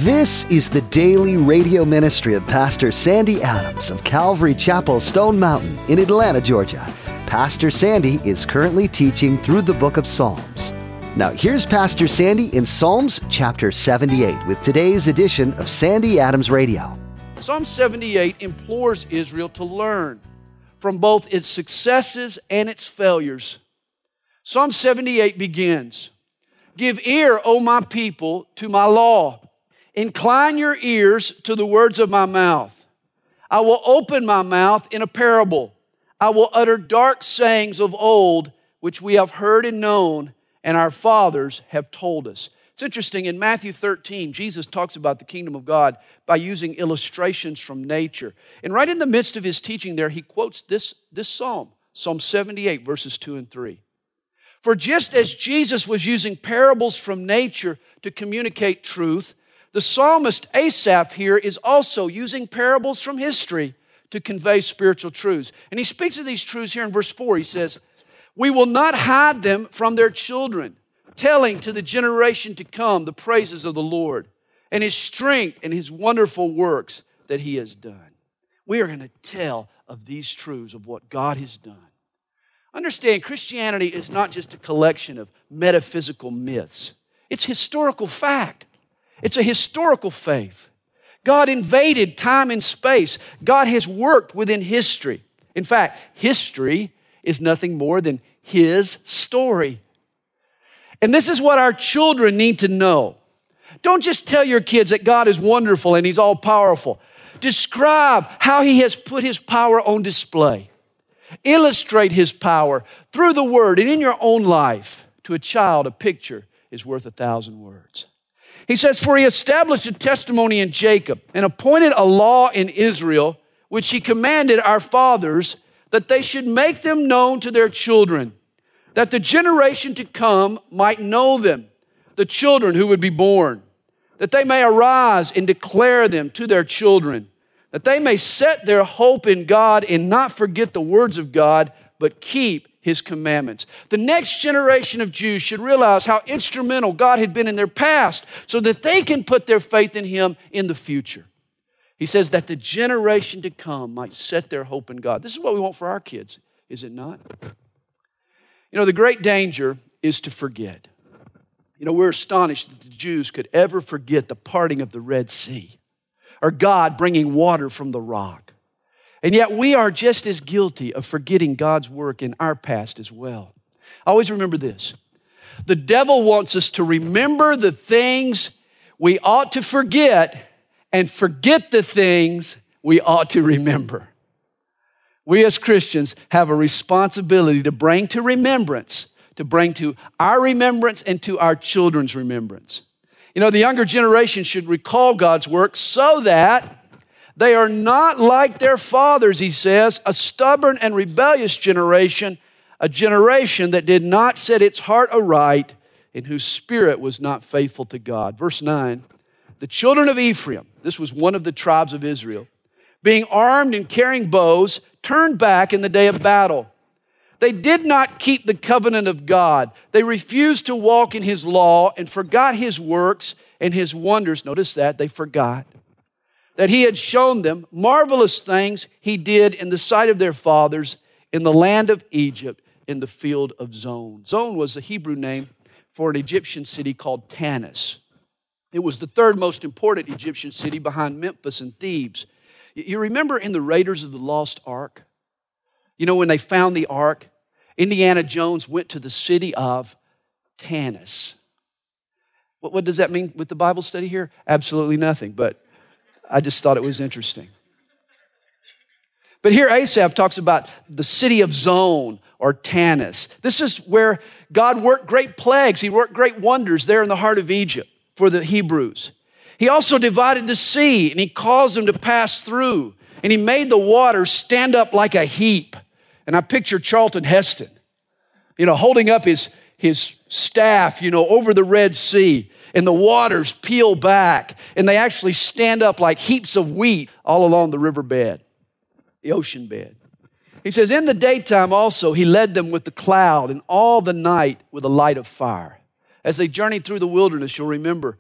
This is the daily radio ministry of Pastor Sandy Adams of Calvary Chapel, Stone Mountain in Atlanta, Georgia. Pastor Sandy is currently teaching through the book of Psalms. Now here's Pastor Sandy in Psalms chapter 78 with today's edition of Sandy Adams Radio. Psalm 78 implores Israel to learn from both its successes and its failures. Psalm 78 begins, "Give ear, O my people, to my law. Incline your ears to the words of my mouth. I will open my mouth in a parable. I will utter dark sayings of old, which we have heard and known, and our fathers have told us." It's interesting, in Matthew 13, Jesus talks about the kingdom of God by using illustrations from nature. And right in the midst of his teaching there, he quotes this psalm, Psalm 78, verses 2 and 3. For just as Jesus was using parables from nature to communicate truth, the psalmist Asaph here is also using parables from history to convey spiritual truths. And he speaks of these truths here in verse 4. He says, "We will not hide them from their children, telling to the generation to come the praises of the Lord and His strength and His wonderful works that He has done." We are going to tell of these truths of what God has done. Understand, Christianity is not just a collection of metaphysical myths. It's historical fact. It's a historical faith. God invaded time and space. God has worked within history. In fact, history is nothing more than His story. And this is what our children need to know. Don't just tell your kids that God is wonderful and He's all-powerful. Describe how He has put His power on display. Illustrate His power through the Word and in your own life. To a child, a picture is worth 1,000 words. He says, "For He established a testimony in Jacob and appointed a law in Israel, which He commanded our fathers, that they should make them known to their children, that the generation to come might know them, the children who would be born, that they may arise and declare them to their children, that they may set their hope in God and not forget the words of God, but keep His commandments." The next generation of Jews should realize how instrumental God had been in their past so that they can put their faith in Him in the future. He says that the generation to come might set their hope in God. This is what we want for our kids, is it not? You know, the great danger is to forget. You know, we're astonished that the Jews could ever forget the parting of the Red Sea or God bringing water from the rock. And yet we are just as guilty of forgetting God's work in our past as well. Always remember this. The devil wants us to remember the things we ought to forget and forget the things we ought to remember. We as Christians have a responsibility to bring to remembrance, to bring to our remembrance and to our children's remembrance. You know, the younger generation should recall God's work so that they are not like their fathers, he says, a stubborn and rebellious generation, a generation that did not set its heart aright and whose spirit was not faithful to God. Verse 9, the children of Ephraim, this was one of the tribes of Israel, being armed and carrying bows, turned back in the day of battle. They did not keep the covenant of God. They refused to walk in His law and forgot His works and His wonders. Notice that, they forgot that He had shown them marvelous things He did in the sight of their fathers in the land of Egypt in the field of Zon. Zon was the Hebrew name for an Egyptian city called Tanis. It was the third most important Egyptian city behind Memphis and Thebes. You remember in the Raiders of the Lost Ark? You know, when they found the ark, Indiana Jones went to the city of Tanis. What does that mean with the Bible study here? Absolutely nothing, but I just thought it was interesting. But here Asaph talks about the city of Zon or Tanis. This is where God worked great plagues. He worked great wonders there in the heart of Egypt for the Hebrews. He also divided the sea and He caused them to pass through. And He made the waters stand up like a heap. And I picture Charlton Heston, you know, holding up his staff, you know, over the Red Sea. And the waters peel back, and they actually stand up like heaps of wheat all along the riverbed, the ocean bed. He says, in the daytime also He led them with the cloud, and all the night with a light of fire. As they journeyed through the wilderness, you'll remember,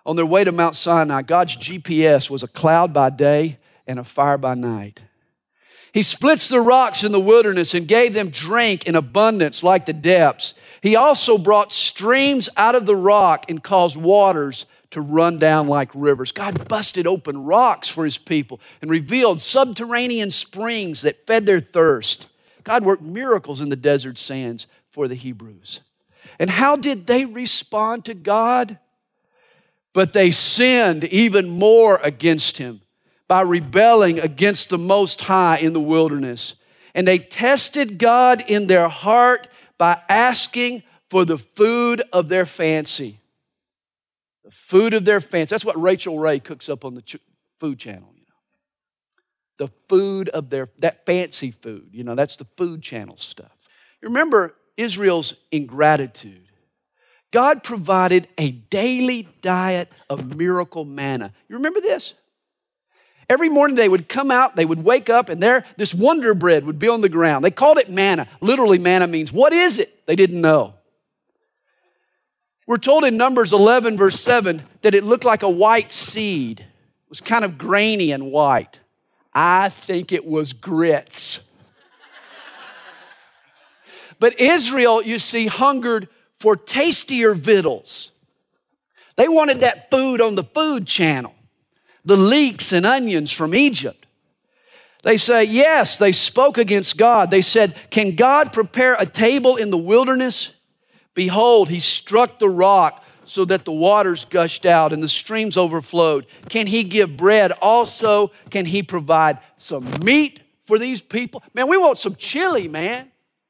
On their way to Mount Sinai, God's GPS was a cloud by day and a fire by night. He splits the rocks in the wilderness and gave them drink in abundance like the depths. He also brought streams out of the rock and caused waters to run down like rivers. God busted open rocks for His people and revealed subterranean springs that fed their thirst. God worked miracles in the desert sands for the Hebrews. And how did they respond to God? But they sinned even more against Him by rebelling against the Most High in the wilderness. And they tested God in their heart by asking for the food of their fancy. The food of their fancy. That's what Rachel Ray cooks up on the Food Channel. The food of that fancy food. That's the Food Channel stuff. You remember Israel's ingratitude. God provided a daily diet of miracle manna. You remember this? Every morning they would come out, they would wake up, and this wonder bread would be on the ground. They called it manna. Literally, manna means, what is it? They didn't know. We're told in Numbers 11, verse 7, that it looked like a white seed. It was kind of grainy and white. I think it was grits. But Israel, you see, hungered for tastier victuals. They wanted that food on the Food Channel. The leeks and onions from Egypt. They say, yes, they spoke against God. They said, can God prepare a table in the wilderness? Behold, He struck the rock so that the waters gushed out and the streams overflowed. Can He give bread? Also, can He provide some meat for these people? Man, we want some chili, man.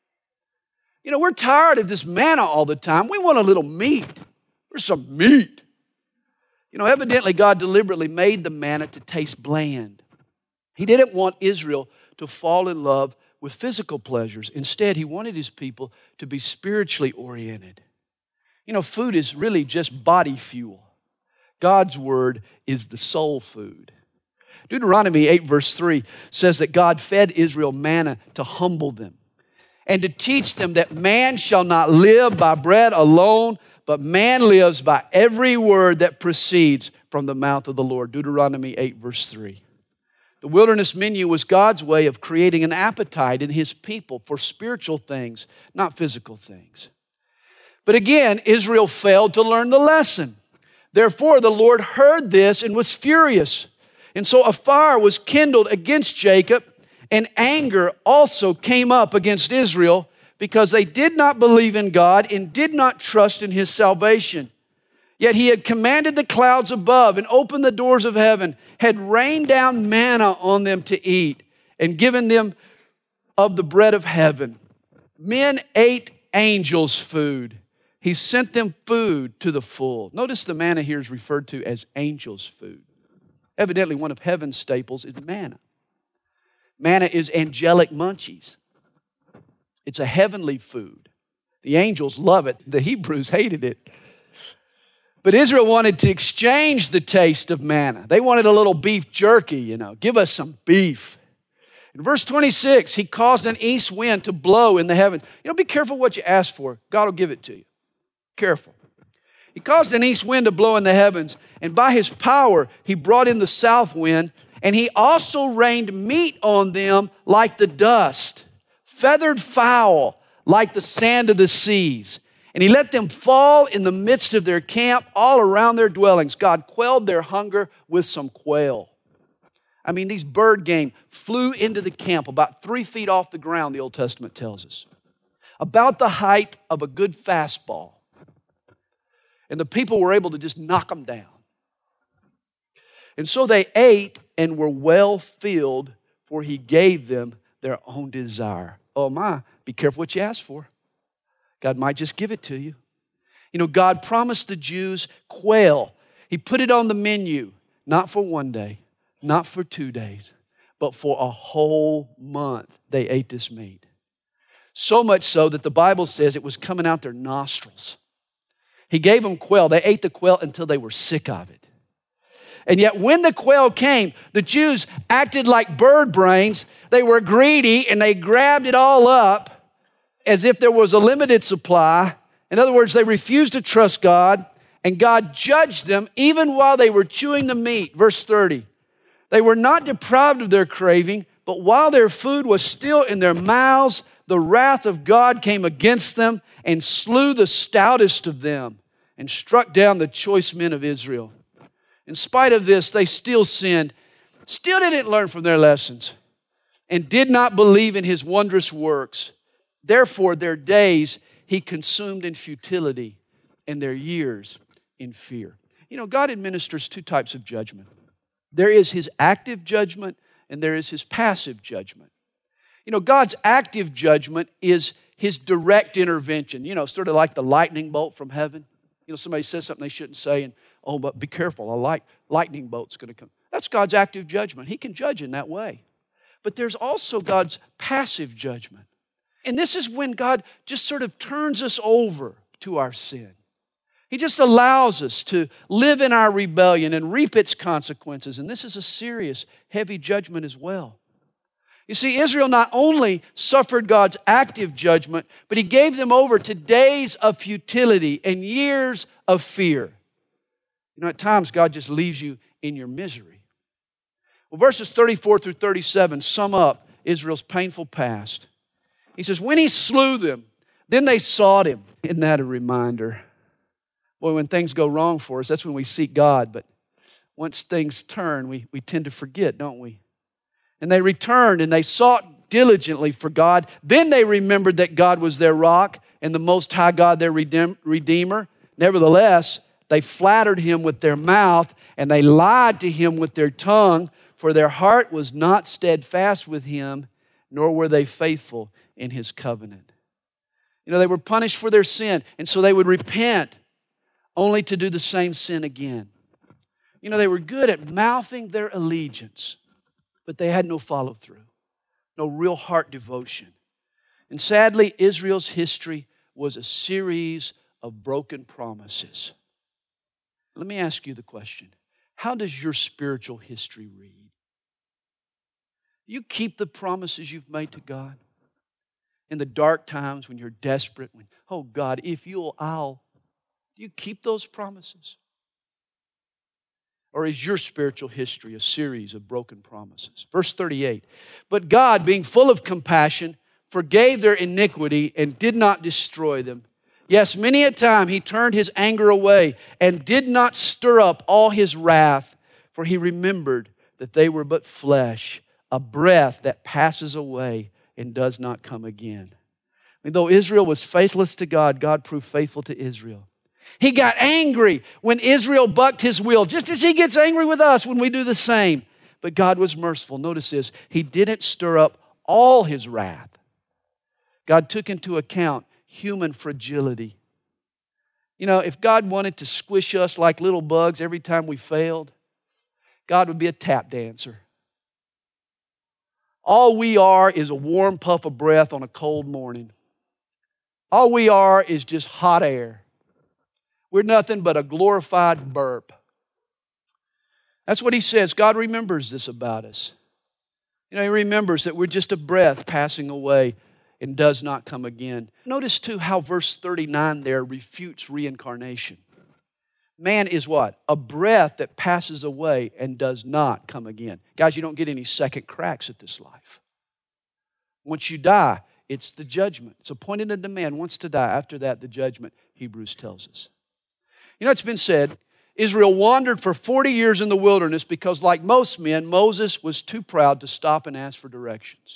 We're tired of this manna all the time. We want a little meat. There's some meat. Evidently God deliberately made the manna to taste bland. He didn't want Israel to fall in love with physical pleasures. Instead, He wanted His people to be spiritually oriented. Food is really just body fuel. God's word is the soul food. Deuteronomy 8 verse 3 says that God fed Israel manna to humble them and to teach them that man shall not live by bread alone, but man lives by every word that proceeds from the mouth of the Lord. Deuteronomy 8 verse 3. The wilderness menu was God's way of creating an appetite in His people for spiritual things, not physical things. But again, Israel failed to learn the lesson. Therefore, the Lord heard this and was furious. And so a fire was kindled against Jacob, and anger also came up against Israel because they did not believe in God and did not trust in His salvation. Yet He had commanded the clouds above and opened the doors of heaven, had rained down manna on them to eat, and given them of the bread of heaven. Men ate angels' food. He sent them food to the full. Notice the manna here is referred to as angels' food. Evidently, one of heaven's staples is manna. Manna is angelic munchies. It's a heavenly food. The angels love it. The Hebrews hated it. But Israel wanted to exchange the taste of manna. They wanted a little beef jerky, Give us some beef. In verse 26, He caused an east wind to blow in the heavens. Be careful what you ask for. God will give it to you. Careful. He caused an east wind to blow in the heavens, and by His power He brought in the south wind, and He also rained meat on them like the dust, feathered fowl like the sand of the seas. And He let them fall in the midst of their camp, all around their dwellings. God quelled their hunger with some quail. These bird game flew into the camp about 3 feet off the ground, the Old Testament tells us. About the height of a good fastball. And the people were able to just knock them down. And so they ate and were well filled, for He gave them their own desire. Oh my, be careful what you ask for. God might just give it to you. God promised the Jews quail. He put it on the menu, not for one day, not for 2 days, but for a whole month they ate this meat. So much so that the Bible says it was coming out their nostrils. He gave them quail. They ate the quail until they were sick of it. And yet when the quail came, the Jews acted like bird brains. They were greedy and they grabbed it all up as if there was a limited supply. In other words, they refused to trust God And God judged them even while they were chewing the meat. Verse 30. They were not deprived of their craving, but while their food was still in their mouths, the wrath of God came against them and slew the stoutest of them and struck down the choice men of Israel. In spite of this, they still sinned, still didn't learn from their lessons, and did not believe in His wondrous works. Therefore, their days He consumed in futility, and their years in fear. You know, God administers two types of judgment. There is His active judgment, and there is His passive judgment. You know, God's active judgment is His direct intervention. You know, sort of like the lightning bolt from heaven. You know, somebody says something they shouldn't say, and, oh, but be careful, a lightning bolt's going to come. That's God's active judgment. He can judge in that way. But there's also God's passive judgment. And this is when God just sort of turns us over to our sin. He just allows us to live in our rebellion and reap its consequences. And this is a serious, heavy judgment as well. You see, Israel not only suffered God's active judgment, but He gave them over to days of futility and years of fear. You know, at times God just leaves you in your misery. Well, verses 34 through 37 sum up Israel's painful past. He says, when He slew them, then they sought Him. Isn't that a reminder? Boy, when things go wrong for us, that's when we seek God. But once things turn, we tend to forget, don't we? And they returned and they sought diligently for God. Then they remembered that God was their rock and the Most High God their Redeemer. Nevertheless, they flattered Him with their mouth and they lied to Him with their tongue, for their heart was not steadfast with Him, nor were they faithful in His covenant. You know, they were punished for their sin, and so they would repent only to do the same sin again. You know, they were good at mouthing their allegiance, but they had no follow-through, no real heart devotion. And sadly, Israel's history was a series of broken promises. Let me ask you the question. How does your spiritual history read? Do you keep the promises you've made to God? In the dark times when you're desperate, when, oh God, if you'll, I'll. Do you keep those promises? Or is your spiritual history a series of broken promises? Verse 38, but God, being full of compassion, forgave their iniquity and did not destroy them. Yes, many a time He turned His anger away and did not stir up all His wrath, for He remembered that they were but flesh, a breath that passes away and does not come again. I mean, though Israel was faithless to God, God proved faithful to Israel. He got angry when Israel bucked His will, just as He gets angry with us when we do the same. But God was merciful. Notice this. He didn't stir up all His wrath. God took into account human fragility. You know, if God wanted to squish us like little bugs every time we failed, God would be a tap dancer. All we are is a warm puff of breath on a cold morning. All we are is just hot air. We're nothing but a glorified burp. That's what He says. God remembers this about us. You know, He remembers that we're just a breath passing away and does not come again. Notice too how verse 39 there refutes reincarnation. Man is what? A breath that passes away and does not come again. Guys, you don't get any second cracks at this life. Once you die, it's the judgment. It's appointed unto man once to die. After that, the judgment, Hebrews tells us. You know, it's been said, Israel wandered for 40 years in the wilderness because, like most men, Moses was too proud to stop and ask for directions.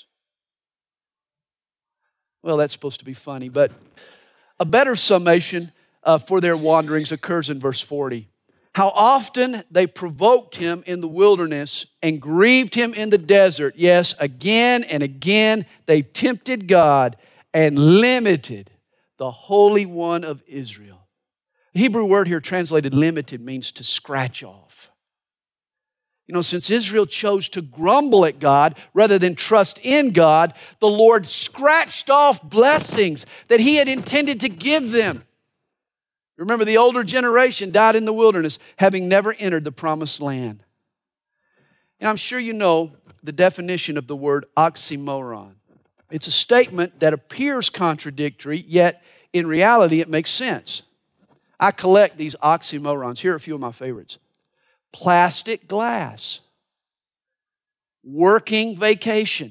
Well, that's supposed to be funny, but a better summation for their wanderings occurs in verse 40. How often they provoked Him in the wilderness and grieved Him in the desert. Yes, again and again they tempted God and limited the Holy One of Israel. The Hebrew word here translated limited means to scratch off. You know, since Israel chose to grumble at God rather than trust in God, the Lord scratched off blessings that He had intended to give them. Remember, the older generation died in the wilderness, having never entered the promised land. And I'm sure you know the definition of the word oxymoron. It's a statement that appears contradictory, yet in reality it makes sense. I collect these oxymorons. Here are a few of my favorites. Plastic glass. Working vacation.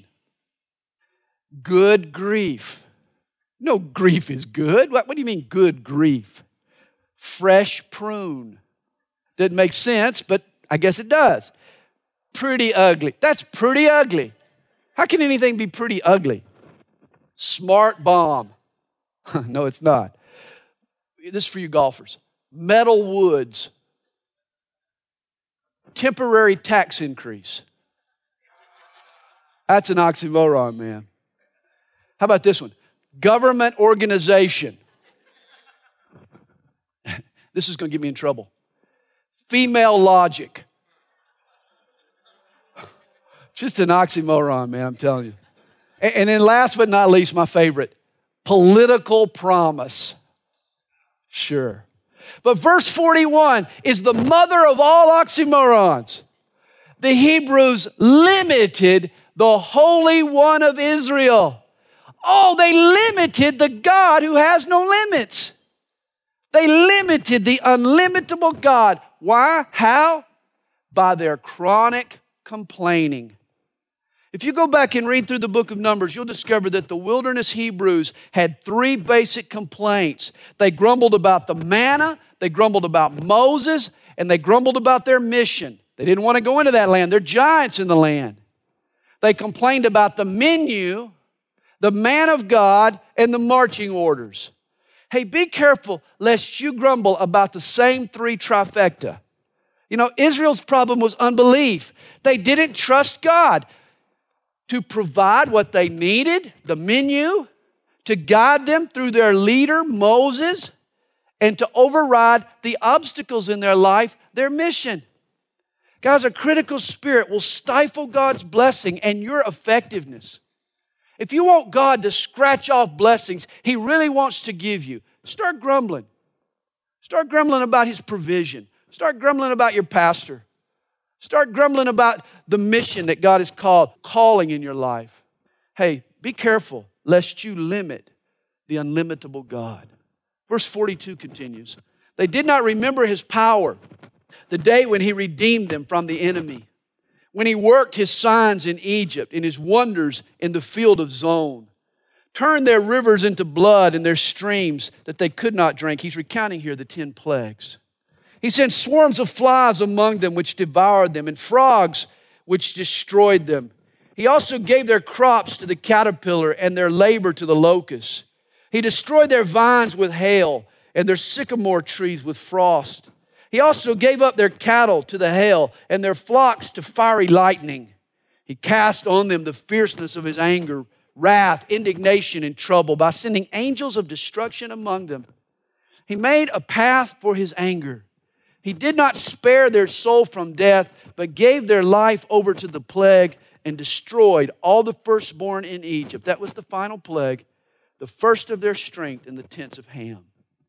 Good grief. No, grief is good. What do you mean good grief? Fresh prune. Doesn't make sense, but I guess it does. Pretty ugly. That's pretty ugly. How can anything be pretty ugly? Smart bomb. No, it's not. This is for you golfers. Metal woods. Temporary tax increase. That's an oxymoron, man. How about this one? Government organization. This is going to get me in trouble. Female logic. Just an oxymoron, man, I'm telling you. And then last but not least, my favorite, political promise. Sure. But verse 41 is the mother of all oxymorons. The Hebrews limited the Holy One of Israel. Oh, they limited the God who has no limits. They limited the unlimitable God. Why? How? By their chronic complaining. If you go back and read through the book of Numbers, you'll discover that the wilderness Hebrews had three basic complaints. They grumbled about the manna, they grumbled about Moses, and they grumbled about their mission. They didn't want to go into that land. They're giants in the land. They complained about the menu, the man of God, and the marching orders. Hey, be careful lest you grumble about the same three trifecta. You know, Israel's problem was unbelief. They didn't trust God to provide what they needed, the menu, to guide them through their leader, Moses, and to override the obstacles in their life, their mission. Guys, a critical spirit will stifle God's blessing and your effectiveness. If you want God to scratch off blessings He really wants to give you, start grumbling. Start grumbling about His provision. Start grumbling about your pastor. Start grumbling about the mission that God is calling in your life. Hey, be careful lest you limit the unlimitable God. Verse 42 continues. They did not remember His power, the day when He redeemed them from the enemy, when He worked His signs in Egypt and His wonders in the field of Zon, turned their rivers into blood and their streams that they could not drink. He's recounting here the 10 plagues. He sent swarms of flies among them which devoured them, and frogs which destroyed them. He also gave their crops to the caterpillar and their labor to the locust. He destroyed their vines with hail and their sycamore trees with frost. He also gave up their cattle to the hail and their flocks to fiery lightning. He cast on them the fierceness of His anger, wrath, indignation, and trouble by sending angels of destruction among them. He made a path for His anger. He did not spare their soul from death, but gave their life over to the plague and destroyed all the firstborn in Egypt. That was the final plague, the first of their strength in the tents of Ham.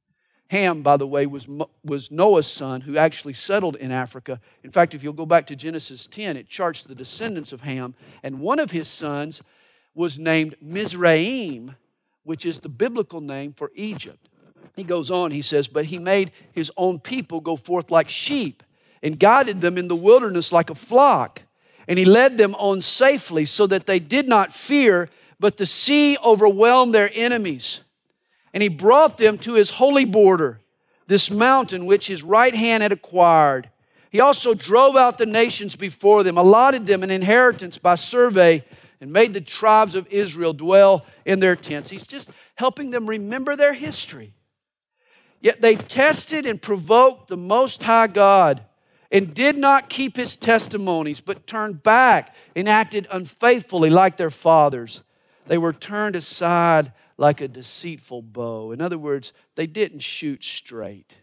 Ham, by the way, was Noah's son who actually settled in Africa. In fact, if you'll go back to Genesis 10, it charts the descendants of Ham. And one of his sons was named Mizraim, which is the biblical name for Egypt. He goes on, he says, but He made His own people go forth like sheep and guided them in the wilderness like a flock. And He led them on safely so that they did not fear, but the sea overwhelmed their enemies. And He brought them to His holy border, this mountain which His right hand had acquired. He also drove out the nations before them, allotted them an inheritance by survey, and made the tribes of Israel dwell in their tents. He's just helping them remember their history. Yet they tested and provoked the Most High God and did not keep His testimonies, but turned back and acted unfaithfully like their fathers. They were turned aside like a deceitful bow. In other words, they didn't shoot straight.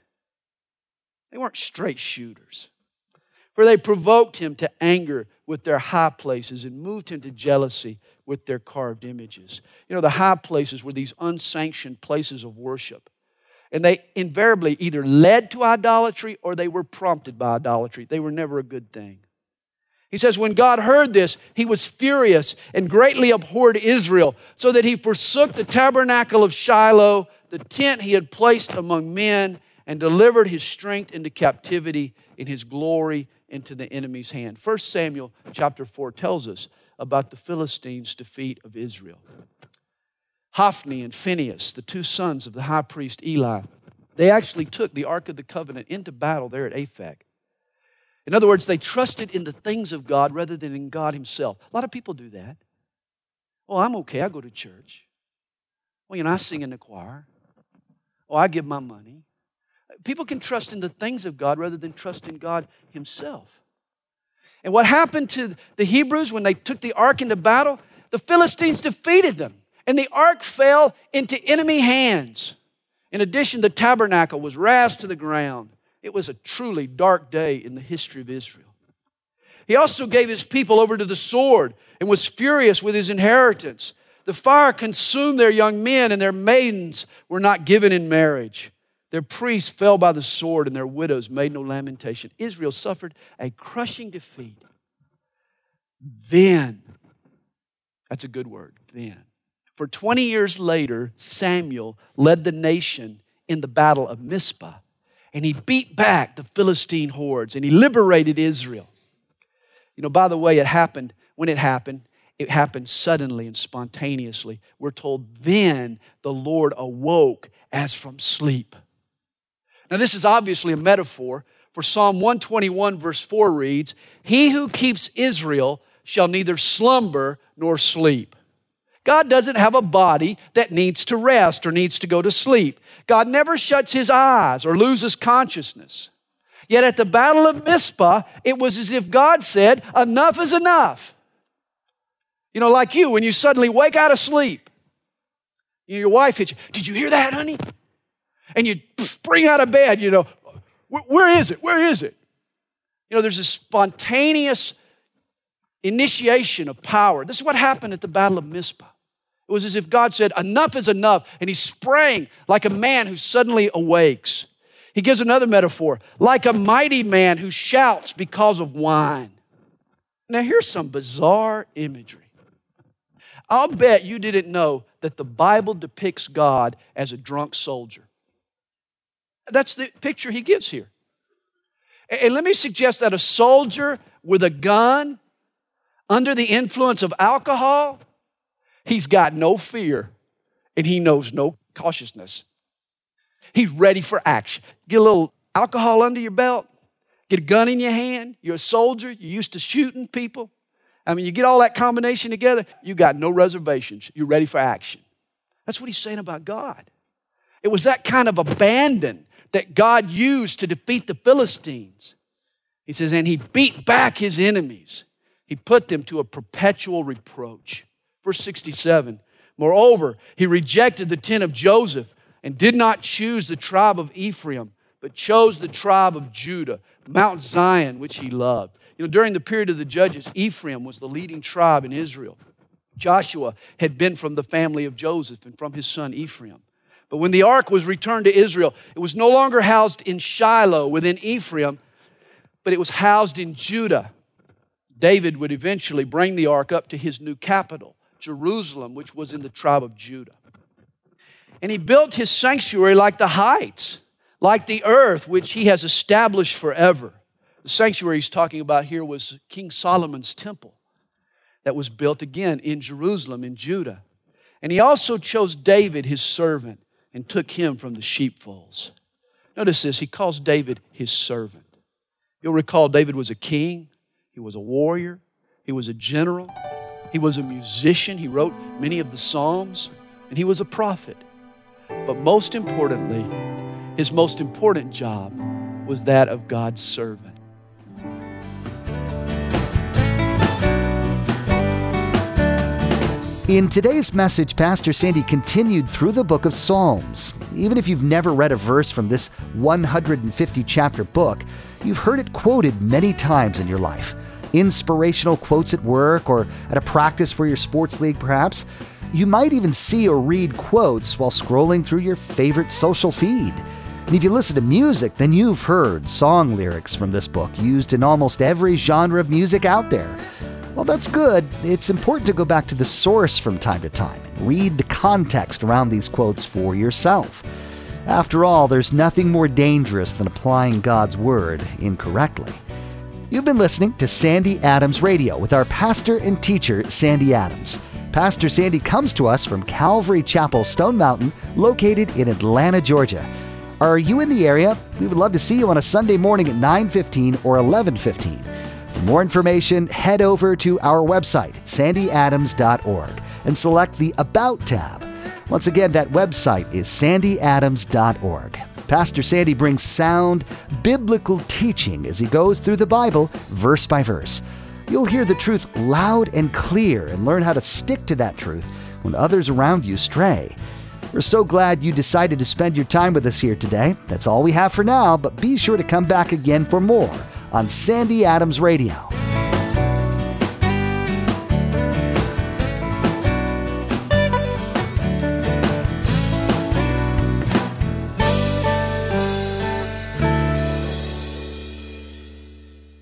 They weren't straight shooters. For they provoked Him to anger with their high places and moved Him to jealousy with their carved images. You know, the high places were these unsanctioned places of worship. And they invariably either led to idolatry or they were prompted by idolatry. They were never a good thing. He says, when God heard this, He was furious and greatly abhorred Israel, so that He forsook the tabernacle of Shiloh, the tent He had placed among men, and delivered his strength into captivity, in his glory into the enemy's hand. 1 Samuel chapter 4 tells us about the Philistines' defeat of Israel. Hophni and Phinehas, the two sons of the high priest Eli, they actually took the Ark of the Covenant into battle there at Aphek. In other words, they trusted in the things of God rather than in God himself. A lot of people do that. Oh, I'm okay, I go to church. Well, I sing in the choir. Oh, I give my money. People can trust in the things of God rather than trust in God himself. And what happened to the Hebrews when they took the ark into battle? The Philistines defeated them, and the ark fell into enemy hands. In addition, the tabernacle was razed to the ground. It was a truly dark day in the history of Israel. He also gave his people over to the sword and was furious with his inheritance. The fire consumed their young men, and their maidens were not given in marriage. Their priests fell by the sword, and their widows made no lamentation. Israel suffered a crushing defeat. Then, that's a good word, then. For 20 years later, Samuel led the nation in the battle of Mizpah, and he beat back the Philistine hordes, and he liberated Israel. By the way, when it happened suddenly and spontaneously. We're told, then the Lord awoke as from sleep. Now, this is obviously a metaphor, for Psalm 121 verse 4 reads, "He who keeps Israel shall neither slumber nor sleep." God doesn't have a body that needs to rest or needs to go to sleep. God never shuts his eyes or loses consciousness. Yet at the battle of Mizpah, it was as if God said, enough is enough. Like you, when you suddenly wake out of sleep, your wife hits you, "Did you hear that, honey?" And you spring out of bed, where is it? Where is it? There's a spontaneous initiation of power. This is what happened at the Battle of Mizpah. It was as if God said, enough is enough, and he sprang like a man who suddenly awakes. He gives another metaphor, like a mighty man who shouts because of wine. Now here's some bizarre imagery. I'll bet you didn't know that the Bible depicts God as a drunk soldier. That's the picture he gives here. And let me suggest that a soldier with a gun under the influence of alcohol, he's got no fear and he knows no cautiousness. He's ready for action. Get a little alcohol under your belt, get a gun in your hand, you're a soldier, you're used to shooting people. You get all that combination together, you got no reservations. You're ready for action. That's what he's saying about God. It was that kind of abandon that God used to defeat the Philistines. He says, and he beat back his enemies. He put them to a perpetual reproach. Verse 67, moreover, he rejected the tent of Joseph and did not choose the tribe of Ephraim, but chose the tribe of Judah, Mount Zion, which he loved. During the period of the judges, Ephraim was the leading tribe in Israel. Joshua had been from the family of Joseph and from his son Ephraim. But when the ark was returned to Israel, it was no longer housed in Shiloh within Ephraim, but it was housed in Judah. David would eventually bring the ark up to his new capital, Jerusalem, which was in the tribe of Judah. And he built his sanctuary like the heights, like the earth, which he has established forever. The sanctuary he's talking about here was King Solomon's temple that was built again in Jerusalem, in Judah. And he also chose David, his servant, and took him from the sheepfolds. Notice this, he calls David his servant. You'll recall David was a king, he was a warrior, he was a general, he was a musician, he wrote many of the Psalms, and he was a prophet. But most importantly, his most important job was that of God's servant. In today's message, Pastor Sandy continued through the book of Psalms. Even if you've never read a verse from this 150-chapter book, you've heard it quoted many times in your life. Inspirational quotes at work or at a practice for your sports league, perhaps. You might even see or read quotes while scrolling through your favorite social feed. And if you listen to music, then you've heard song lyrics from this book used in almost every genre of music out there. Well, that's good. It's important to go back to the source from time to time and read the context around these quotes for yourself. After all, there's nothing more dangerous than applying God's Word incorrectly. You've been listening to Sandy Adams Radio with our pastor and teacher, Sandy Adams. Pastor Sandy comes to us from Calvary Chapel, Stone Mountain, located in Atlanta, Georgia. Are you in the area? We would love to see you on a Sunday morning at 9:15 or 11:15. For more information, head over to our website, sandyadams.org, and select the About tab. Once again, that website is sandyadams.org. Pastor Sandy brings sound, biblical teaching as he goes through the Bible verse by verse. You'll hear the truth loud and clear and learn how to stick to that truth when others around you stray. We're so glad you decided to spend your time with us here today. That's all we have for now, but be sure to come back again for more on Sandy Adams Radio.